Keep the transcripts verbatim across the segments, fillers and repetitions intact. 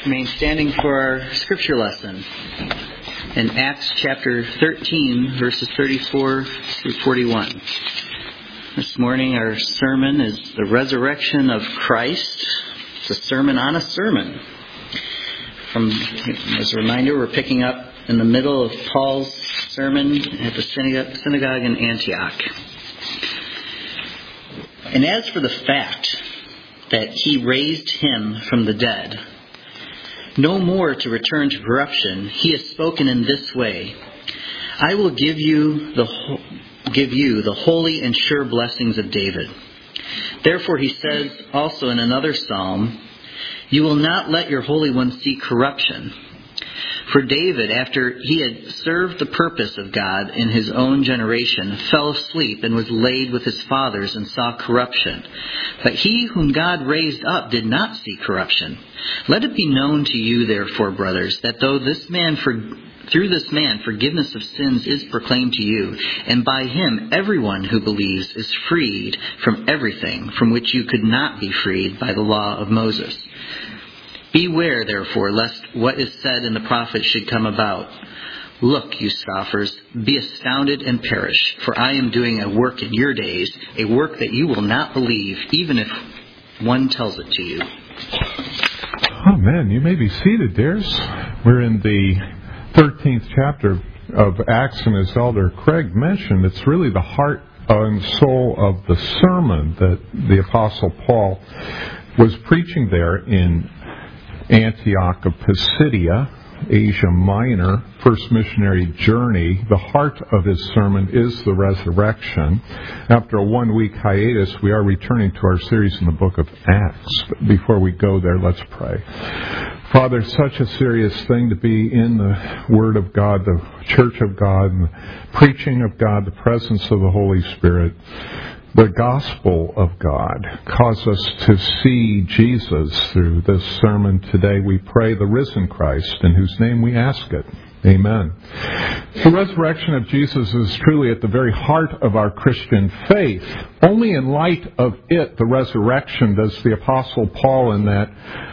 remain standing for our scripture lesson in Acts chapter thirteen, verses thirty-four through forty-one. This morning our sermon is the resurrection of Christ. It's a sermon on a sermon. From, as a reminder, we're picking up in the middle of Paul's sermon at the synagogue in Antioch. And as for the fact that he raised him from the dead, no more to return to corruption, he has spoken in this way: I will give you the give you the holy and sure blessings of David. Therefore he says also in another psalm, you will not let your Holy One see corruption. For David, after he had served the purpose of God in his own generation, fell asleep and was laid with his fathers and saw corruption. But he whom God raised up did not see corruption. Let it be known to you, therefore, brothers, that though this man for, through this man forgiveness of sins is proclaimed to you, and by him everyone who believes is freed from everything from which you could not be freed by the law of Moses. Beware, therefore, lest what is said in the prophets should come about. Look, you scoffers, be astounded and perish, for I am doing a work in your days, a work that you will not believe, even if one tells it to you. Oh, man, you may be seated, dears. We're in the thirteenth chapter of Acts, and as Elder Craig mentioned, it's really the heart and soul of the sermon that the Apostle Paul was preaching there in Antioch of Pisidia, Asia Minor, first missionary journey. The heart of his sermon is the resurrection. After a one-week hiatus, we are returning to our series in the book of Acts. But before we go there, let's pray. Father, such a serious thing to be in the Word of God, the Church of God, and the preaching of God, the presence of the Holy Spirit. The gospel of God. Cause us to see Jesus through this sermon today. We pray the risen Christ, in whose name we ask it. Amen. The resurrection of Jesus is truly at the very heart of our Christian faith. Only in light of it, the resurrection, does the Apostle Paul in that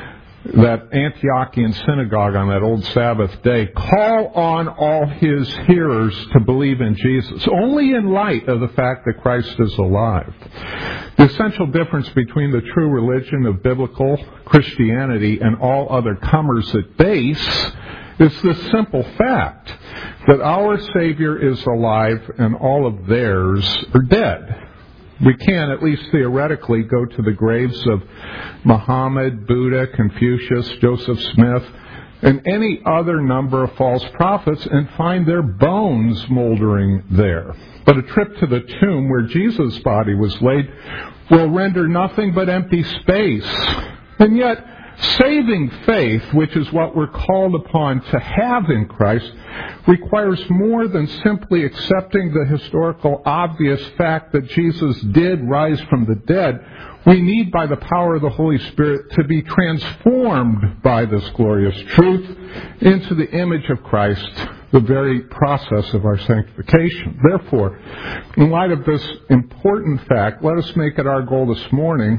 that Antiochian synagogue on that old Sabbath day call on all his hearers to believe in Jesus, only in light of the fact that Christ is alive. The essential difference between the true religion of biblical Christianity and all other comers at base is the simple fact that our Savior is alive and all of theirs are dead. We can, at least theoretically, go to the graves of Muhammad, Buddha, Confucius, Joseph Smith, and any other number of false prophets and find their bones moldering there. But a trip to the tomb where Jesus' body was laid will render nothing but empty space. And yet, saving faith, which is what we're called upon to have in Christ, requires more than simply accepting the historical obvious fact that Jesus did rise from the dead. We need, by the power of the Holy Spirit, to be transformed by this glorious truth into the image of Christ, the very process of our sanctification. Therefore, in light of this important fact, let us make it our goal this morning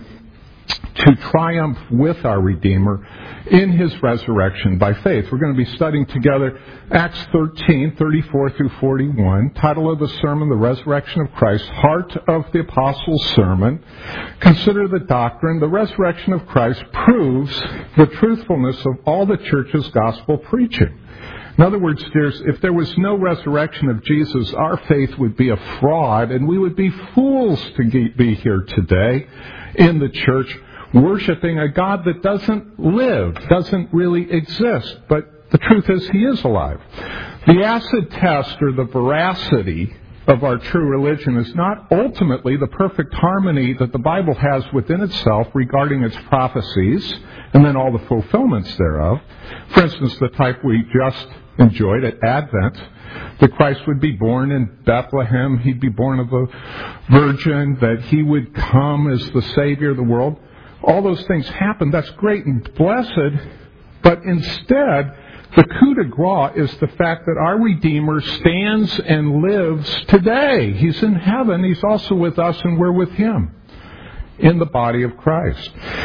to triumph with our Redeemer in his resurrection by faith. We're going to be studying together Acts thirteen, thirty-four through forty-one. Title of the sermon, The Resurrection of Christ, Heart of the Apostles' Sermon. Consider the doctrine. The resurrection of Christ proves the truthfulness of all the church's gospel preaching. In other words, dears, if there was no resurrection of Jesus, our faith would be a fraud, and we would be fools to be here today in the church, worshiping a God that doesn't live, doesn't really exist. But the truth is, he is alive. The acid test, or the veracity of our true religion, is not ultimately the perfect harmony that the Bible has within itself regarding its prophecies and then all the fulfillments thereof. For instance, the type we just enjoyed at Advent, that Christ would be born in Bethlehem, he'd be born of a virgin, that he would come as the Savior of the world. All those things happen. That's great and blessed. But instead, the coup de grace is the fact that our Redeemer stands and lives today. He's in heaven. He's also with us, and we're with him in the body of Christ.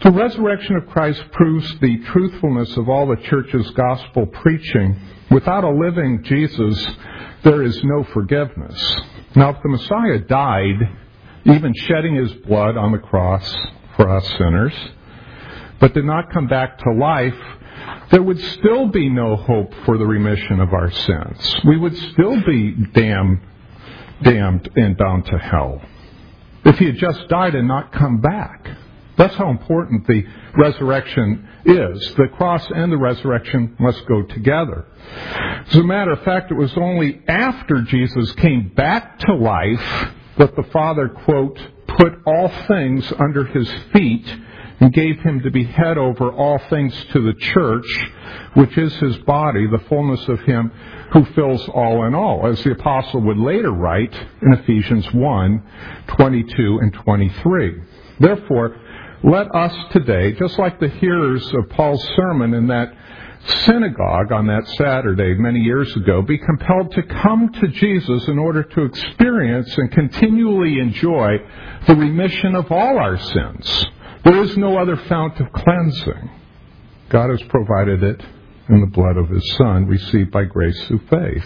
The resurrection of Christ proves the truthfulness of all the church's gospel preaching. Without a living Jesus, there is no forgiveness. Now, if the Messiah died, even shedding his blood on the cross for us sinners, but did not come back to life, there would still be no hope for the remission of our sins. We would still be damned, damned and bound to hell if he had just died and not come back. That's how important the resurrection is. The cross and the resurrection must go together. As a matter of fact, it was only after Jesus came back to life that the Father, quote, put all things under his feet and gave him to be head over all things to the church, which is his body, the fullness of him who fills all in all, as the apostle would later write in Ephesians one, twenty-two and twenty-three. Therefore, let us today, just like the hearers of Paul's sermon in that synagogue on that Saturday many years ago, be compelled to come to Jesus in order to experience and continually enjoy the remission of all our sins. There is no other fount of cleansing. God has provided it in the blood of his Son, received by grace through faith.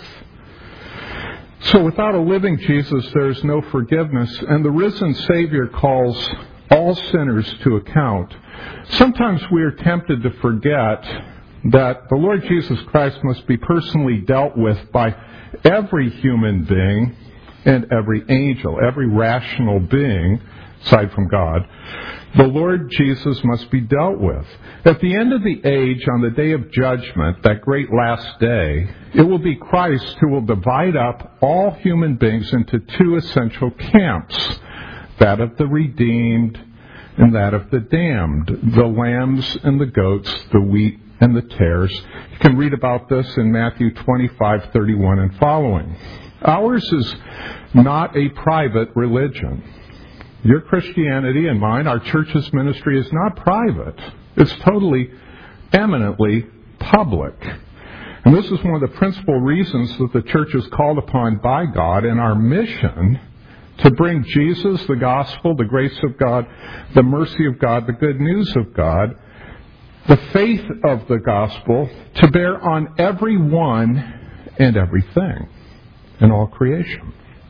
So without a living Jesus, there is no forgiveness, and the risen Savior calls all sinners to account. Sometimes we are tempted to forget that the Lord Jesus Christ must be personally dealt with by every human being and every angel, every rational being, aside from God. The Lord Jesus must be dealt with. At the end of the age, on the day of judgment, that great last day, it will be Christ who will divide up all human beings into two essential camps, that of the redeemed and that of the damned, the lambs and the goats, the wheat and the tares. You can read about this in Matthew twenty-five, thirty-one and following. Ours is not a private religion. Your Christianity and mine, our church's ministry, is not private. It's totally, eminently public. And this is one of the principal reasons that the church is called upon by God in our mission to bring Jesus, the gospel, the grace of God, the mercy of God, the good news of God, the faith of the gospel, to bear on everyone and everything in all creation.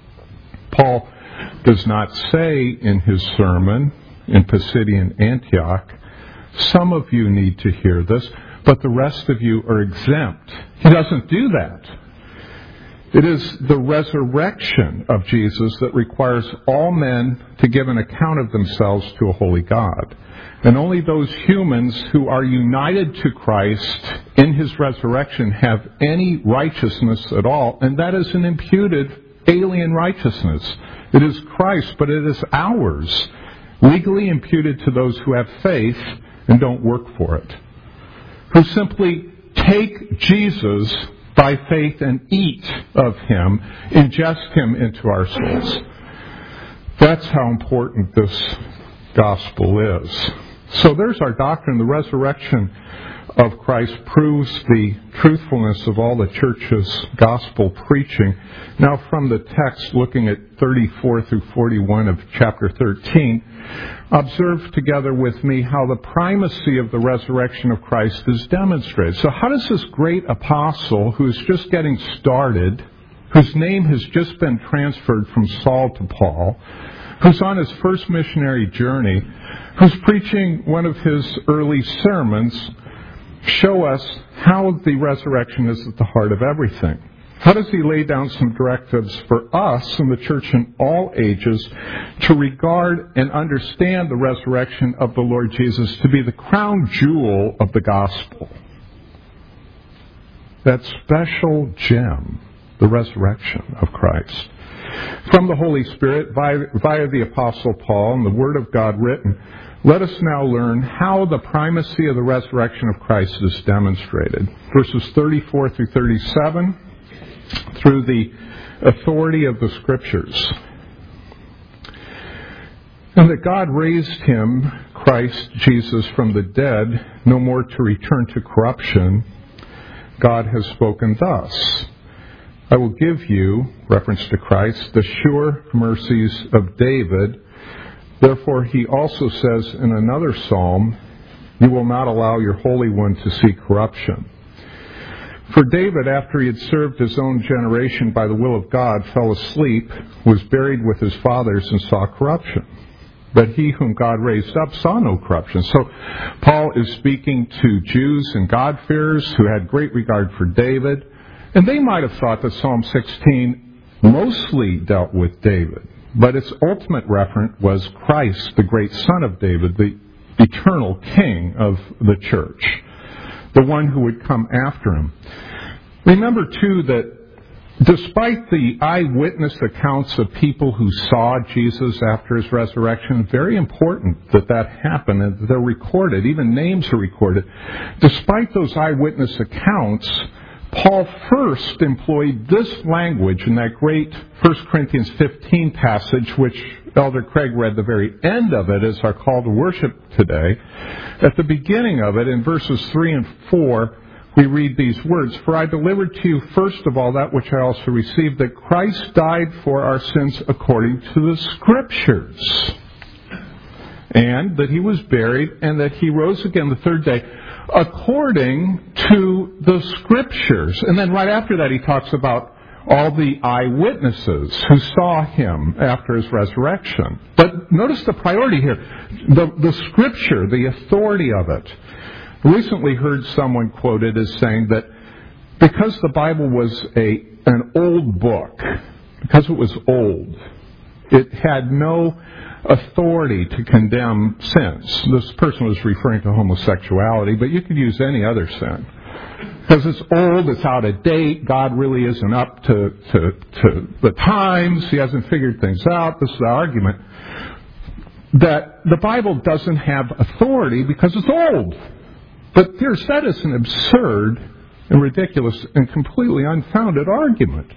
Paul does not say in his sermon in Pisidian Antioch, some of you need to hear this, but the rest of you are exempt. He doesn't do that. It is the resurrection of Jesus that requires all men to give an account of themselves to a holy God. And only those humans who are united to Christ in his resurrection have any righteousness at all, and that is an imputed alien righteousness. It is Christ, but it is ours, legally imputed to those who have faith and don't work for it, who simply take Jesus by faith and eat of him, ingest him into our souls. That's how important this gospel is. So there's our doctrine. The resurrection of Christ proves the truthfulness of all the church's gospel preaching. Now from the text, looking at thirty-four through forty-one of chapter thirteen, observe together with me how the primacy of the resurrection of Christ is demonstrated. So how does this great apostle, who's just getting started, whose name has just been transferred from Saul to Paul, who's on his first missionary journey, who's preaching one of his early sermons, show us how the resurrection is at the heart of everything? How does he lay down some directives for us in the church in all ages to regard and understand the resurrection of the Lord Jesus to be the crown jewel of the gospel? That special gem, the resurrection of Christ. From the Holy Spirit, via, via the Apostle Paul and the Word of God written, let us now learn how the primacy of the resurrection of Christ is demonstrated. Verses thirty-four through thirty-seven, through the authority of the Scriptures. And that God raised him, Christ Jesus, from the dead, no more to return to corruption, God has spoken thus. I will give you, reference to Christ, the sure mercies of David. Therefore, he also says in another psalm, You will not allow your Holy One to see corruption. For David, after he had served his own generation by the will of God, fell asleep, was buried with his fathers, and saw corruption. But he whom God raised up saw no corruption. So Paul is speaking to Jews and God-fearers who had great regard for David. And they might have thought that Psalm sixteen mostly dealt with David. But its ultimate referent was Christ, the great Son of David, the eternal King of the church, the one who would come after him. Remember, too, that despite the eyewitness accounts of people who saw Jesus after his resurrection, very important that that happened, and they're recorded, even names are recorded. Despite those eyewitness accounts, Paul first employed this language in that great First Corinthians fifteen passage, which Elder Craig read the very end of it as our call to worship today. At the beginning of it, in verses three and four, we read these words, "For I delivered to you first of all that which I also received, that Christ died for our sins according to the Scriptures, and that he was buried, and that he rose again the third day according to the Scriptures." And then right after that he talks about all the eyewitnesses who saw him after his resurrection. But notice the priority here, the, the Scripture, the authority of it. I recently heard someone quoted as saying that because the Bible was a an old book, because it was old, it had no authority to condemn sins. This person was referring to homosexuality, but you could use any other sin. Because it's old, it's out of date, God really isn't up to, to, to the times, he hasn't figured things out. This is the argument. That the Bible doesn't have authority because it's old. But here's that is an absurd and ridiculous and completely unfounded argument.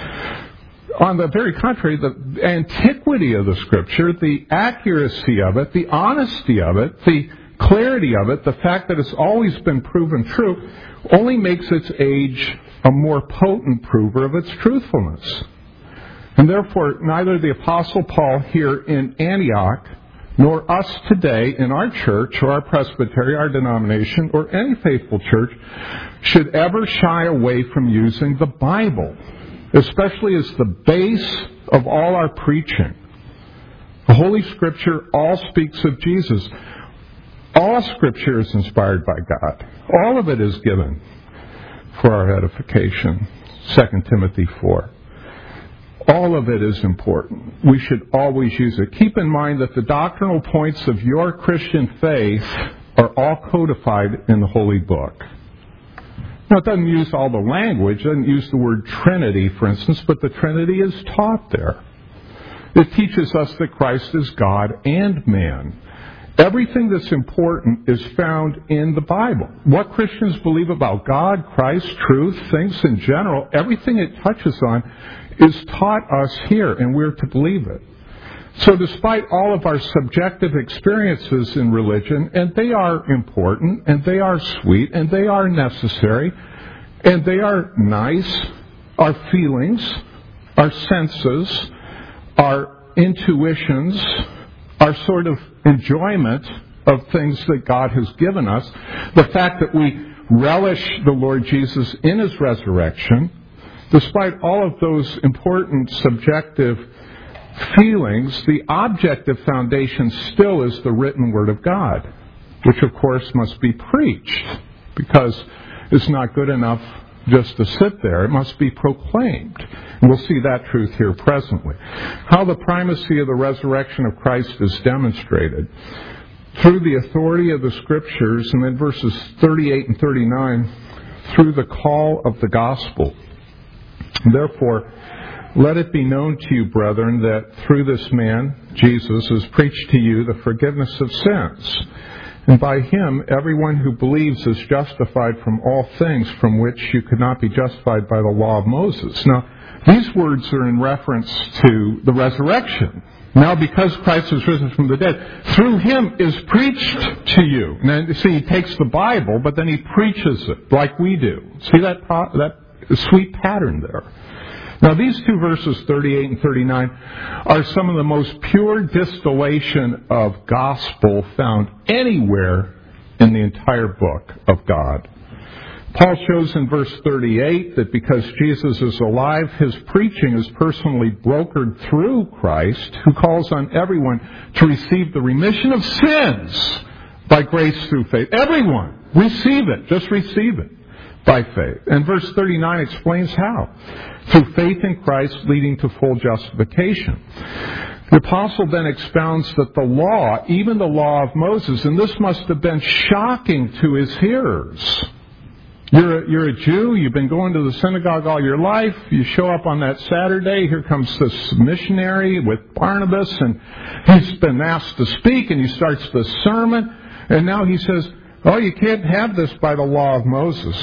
On the very contrary, the antiquity of the Scripture, the accuracy of it, the honesty of it, the clarity of it, the fact that it's always been proven true, only makes its age a more potent prover of its truthfulness. And therefore, neither the Apostle Paul here in Antioch, nor us today in our church or our presbytery, our denomination, or any faithful church, should ever shy away from using the Bible, especially as the base of all our preaching. The Holy Scripture all speaks of Jesus. All Scripture is inspired by God. All of it is given for our edification. Second Timothy four. All of it is important. We should always use it. Keep in mind that the doctrinal points of your Christian faith are all codified in the Holy Book. Now, it doesn't use all the language, it doesn't use the word Trinity, for instance, but the Trinity is taught there. It teaches us that Christ is God and man. Everything that's important is found in the Bible. What Christians believe about God, Christ, truth, things in general, everything it touches on is taught us here, and we're to believe it. So despite all of our subjective experiences in religion, and they are important, and they are sweet, and they are necessary, and they are nice, our feelings, our senses, our intuitions, our sort of enjoyment of things that God has given us, the fact that we relish the Lord Jesus in his resurrection, despite all of those important subjective feelings, the objective foundation still is the written Word of God, which of course must be preached, because it's not good enough just to sit there. It must be proclaimed. And we'll see that truth here presently. How the primacy of the resurrection of Christ is demonstrated through the authority of the Scriptures, and then verses thirty-eight and thirty-nine, through the call of the gospel. Therefore, let it be known to you, brethren, that through this man, Jesus, is preached to you the forgiveness of sins. And by him, everyone who believes is justified from all things from which you could not be justified by the law of Moses. Now, these words are in reference to the resurrection. Now, because Christ was risen from the dead, through him is preached to you. Now, see, he takes the Bible, but then he preaches it like we do. See that that sweet pattern there? Now, these two verses, thirty-eight and thirty-nine, are some of the most pure distillation of gospel found anywhere in the entire book of God. Paul shows in verse thirty-eight that because Jesus is alive, his preaching is personally brokered through Christ, who calls on everyone to receive the remission of sins by grace through faith. Everyone, receive it. Just receive it by faith. And verse thirty-nine explains how. Through faith in Christ leading to full justification. The apostle then expounds that the law, even the law of Moses, and this must have been shocking to his hearers. You're a, you're a Jew, you've been going to the synagogue all your life, you show up on that Saturday, here comes this missionary with Barnabas, and he's been asked to speak, and he starts the sermon, and now he says, oh, you can't have this by the law of Moses.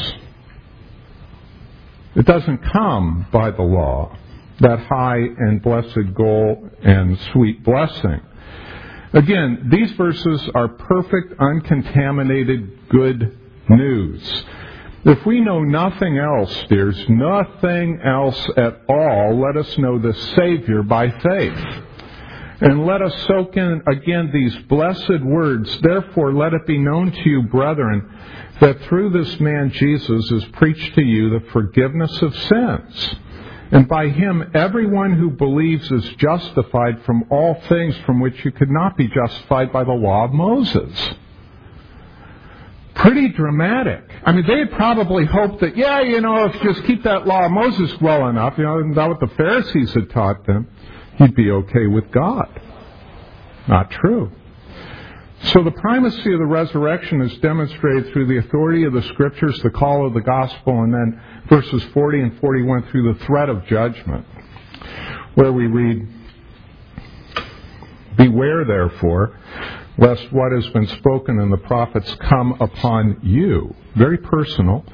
It doesn't come by the law, that high and blessed goal and sweet blessing. Again, these verses are perfect, uncontaminated, good news. If we know nothing else, dears, nothing else at all, let us know the Savior by faith. And let us soak in again these blessed words. Therefore, let it be known to you, brethren, that through this man Jesus is preached to you the forgiveness of sins. And by him, everyone who believes is justified from all things from which you could not be justified by the law of Moses. Pretty dramatic. I mean, they had probably hoped that, yeah, you know, if you just keep that law of Moses well enough, you know, isn't that what the Pharisees had taught them? You'd be okay with God. Not true. So the primacy of the resurrection is demonstrated through the authority of the Scriptures, the call of the gospel, and then verses forty and forty-one through the threat of judgment, where we read, beware, therefore, lest what has been spoken in the prophets come upon you. Very personal.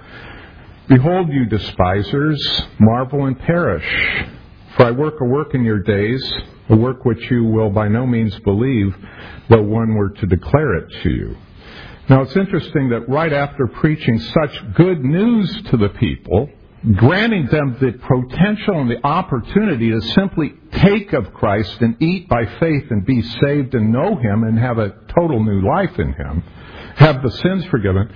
Behold, you despisers, marvel and perish. For I work a work in your days, a work which you will by no means believe, though one were to declare it to you. Now it's interesting that right after preaching such good news to the people, granting them the potential and the opportunity to simply take of Christ and eat by faith and be saved and know Him and have a total new life in Him, have the sins forgiven,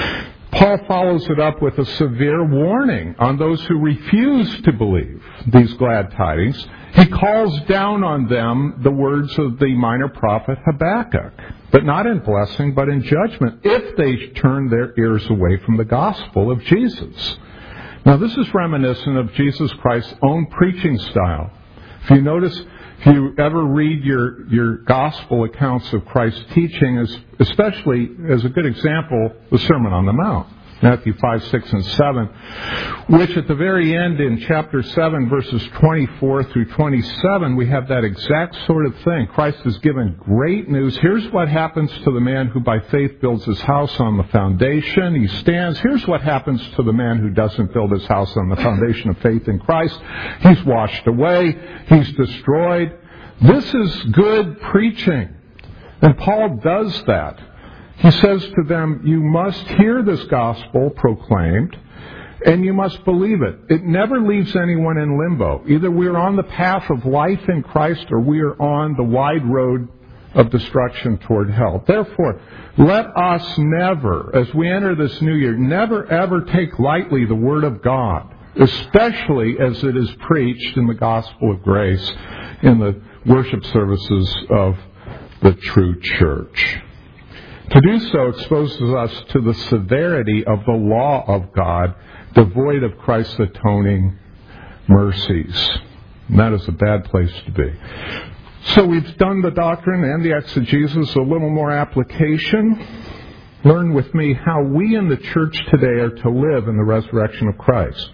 Paul follows it up with a severe warning on those who refuse to believe these glad tidings. He calls down on them the words of the minor prophet Habakkuk, but not in blessing, but in judgment, if they turn their ears away from the gospel of Jesus. Now, this is reminiscent of Jesus Christ's own preaching style. If you notice, if you ever read your, your gospel accounts of Christ's teaching, as, especially as a good example, the Sermon on the Mount, Matthew five, six, and seven, which at the very end in chapter seven, verses twenty-four through twenty-seven, we have that exact sort of thing. Christ has given great news. Here's what happens to the man who by faith builds his house on the foundation. He stands. Here's what happens to the man who doesn't build his house on the foundation of faith in Christ. He's washed away. He's destroyed. This is good preaching. And Paul does that. He says to them, you must hear this gospel proclaimed, and you must believe it. It never leaves anyone in limbo. Either we are on the path of life in Christ, or we are on the wide road of destruction toward hell. Therefore, let us never, as we enter this new year, never ever take lightly the Word of God, especially as it is preached in the gospel of grace in the worship services of the true church. To do so exposes us to the severity of the law of God, devoid of Christ's atoning mercies. And that is a bad place to be. So we've done the doctrine and the exegesis, a little more application. Learn with me how we in the church today are to live in the resurrection of Christ.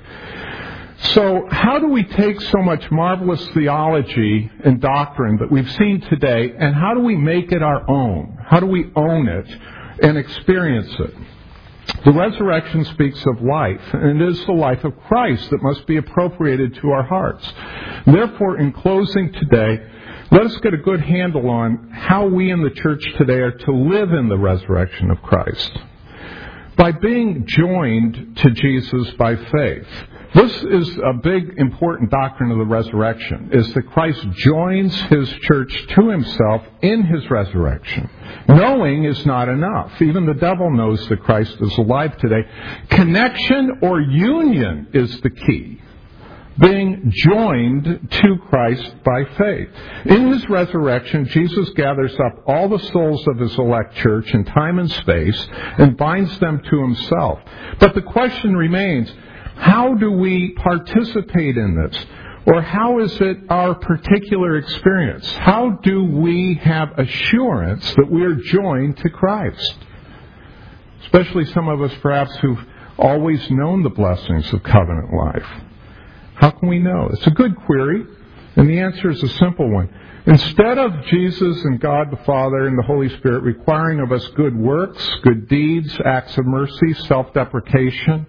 So how do we take so much marvelous theology and doctrine that we've seen today, and how do we make it our own? How do we own it and experience it? The resurrection speaks of life, and it is the life of Christ that must be appropriated to our hearts. Therefore, in closing today, let us get a good handle on how we in the church today are to live in the resurrection of Christ. By being joined to Jesus by faith. This is a big, important doctrine of the resurrection, is that Christ joins His church to Himself in His resurrection. Knowing is not enough. Even the devil knows that Christ is alive today. Connection or union is the key. Being joined to Christ by faith. In His resurrection, Jesus gathers up all the souls of His elect church in time and space and binds them to Himself. But the question remains, how do we participate in this? Or how is it our particular experience? How do we have assurance that we are joined to Christ? Especially some of us perhaps who've always known the blessings of covenant life. How can we know? It's a good query, and the answer is a simple one. Instead of Jesus and God the Father and the Holy Spirit requiring of us good works, good deeds, acts of mercy, self-deprecation,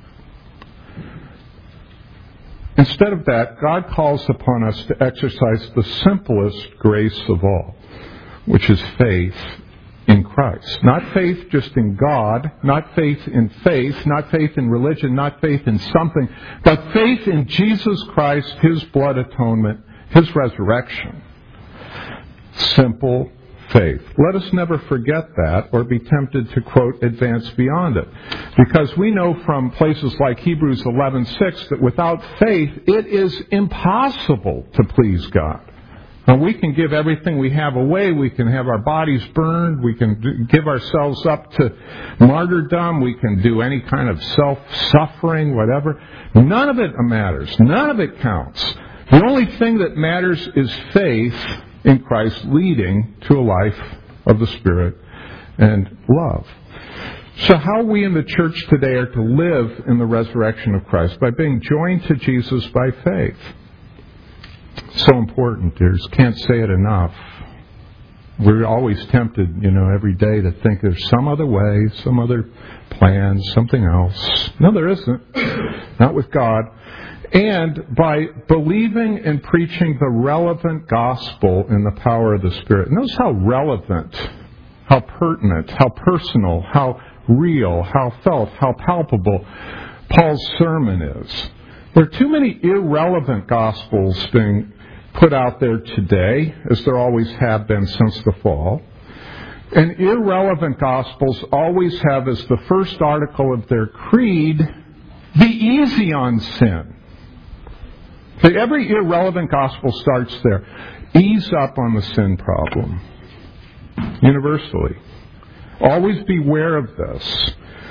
instead of that, God calls upon us to exercise the simplest grace of all, which is faith in Christ. Not faith just in God, not faith in faith, not faith in religion, not faith in something, but faith in Jesus Christ, His blood atonement, His resurrection. Simple faith. Let us never forget that or be tempted to, quote, advance beyond it. Because we know from places like Hebrews eleven six that without faith it is impossible to please God. Now, we can give everything we have away. We can have our bodies burned. We can do, give ourselves up to martyrdom. We can do any kind of self-suffering, whatever. None of it matters. None of it counts. The only thing that matters is faith in Christ leading to a life of the Spirit and love. So how we in the church today are to live in the resurrection of Christ? By being joined to Jesus by faith. So important, dears. Can't say it enough. We're always tempted, you know, every day to think there's some other way, some other plan, something else. No, there isn't. Not with God. And by believing and preaching the relevant gospel in the power of the Spirit. Notice how relevant, how pertinent, how personal, how real, how felt, how palpable Paul's sermon is. There are too many irrelevant gospels being put out there today, as there always have been since the fall. And irrelevant gospels always have as the first article of their creed, be easy on sin. So every irrelevant gospel starts there. Ease up on the sin problem. Universally. Always beware of this.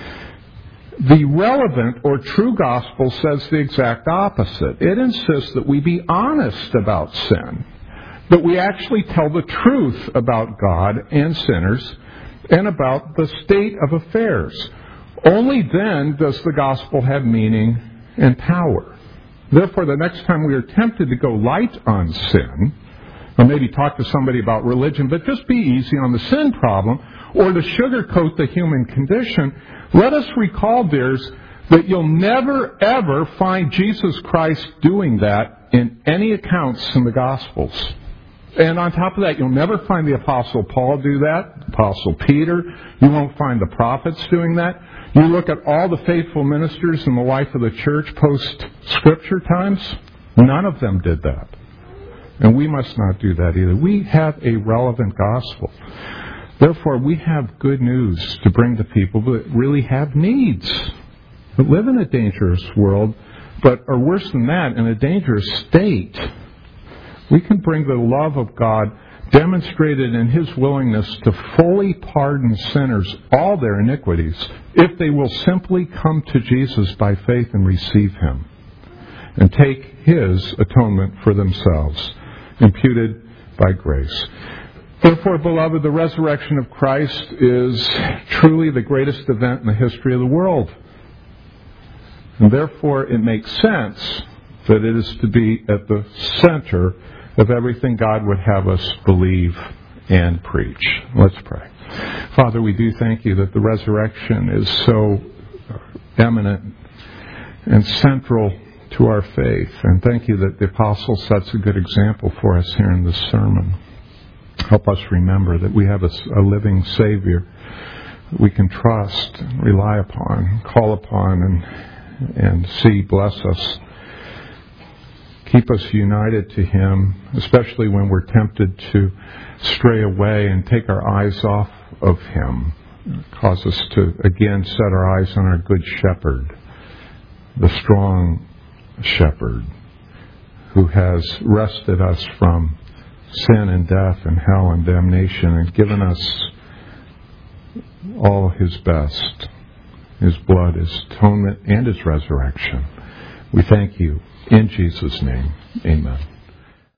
The relevant or true gospel says the exact opposite. It insists that we be honest about sin. That we actually tell the truth about God and sinners and about the state of affairs. Only then does the gospel have meaning and power. Therefore, the next time we are tempted to go light on sin, or maybe talk to somebody about religion, but just be easy on the sin problem, or to sugarcoat the human condition, let us recall, dears, that you'll never, ever find Jesus Christ doing that in any accounts in the Gospels. And on top of that, you'll never find the Apostle Paul do that, Apostle Peter. You won't find the prophets doing that. You look at all the faithful ministers in the life of the church post-Scripture times, none of them did that. And we must not do that either. We have a relevant gospel. Therefore, we have good news to bring to people that really have needs, that live in a dangerous world, but are worse than that, in a dangerous state. We can bring the love of God demonstrated in His willingness to fully pardon sinners all their iniquities if they will simply come to Jesus by faith and receive Him and take His atonement for themselves, imputed by grace. Therefore, beloved, the resurrection of Christ is truly the greatest event in the history of the world. And therefore, it makes sense that it is to be at the center of everything God would have us believe and preach. Let's pray. Father, we do thank You that the resurrection is so eminent and central to our faith. And thank You that the apostle sets a good example for us here in this sermon. Help us remember that we have a, a living Savior we can trust, and rely upon, call upon, and, and see. Bless us. Keep us united to Him, especially when we're tempted to stray away and take our eyes off of Him. Cause us to, again, set our eyes on our Good Shepherd, the strong Shepherd, who has wrested us from sin and death and hell and damnation and given us all His best, His blood, His atonement, and His resurrection. We thank You. In Jesus' name, amen.